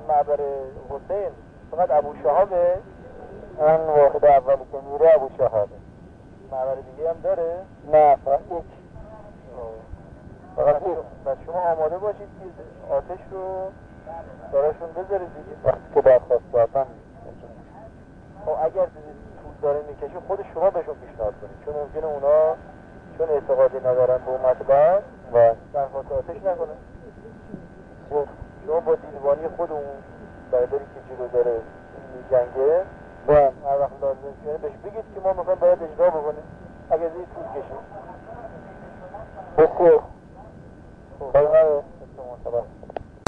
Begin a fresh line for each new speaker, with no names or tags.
معبر حسین فقط ابو شهابه؟ اون واحد اولی که میره ابو شهابه. معبر دیگه هم داره؟ نه فقط یک. فقط یک. بس شما آماده باشید که آتش رو براشون بذارید دیگه وقتی که درخواست دادن. خب اگر طول داره میکشه خود شما بهشون پیشنهاد کنید، چون ممکنه اونا چون اعتقادی ندارن به اون مطلب و درخواست آتش نکنن. شما با دیدبانی خود اون برادری که جلو داره میجنگه و هر وقت لازم شده بهش بگید که ما میخوایم باید اجرا بکنیم اگر زیر طول کشید. بسیار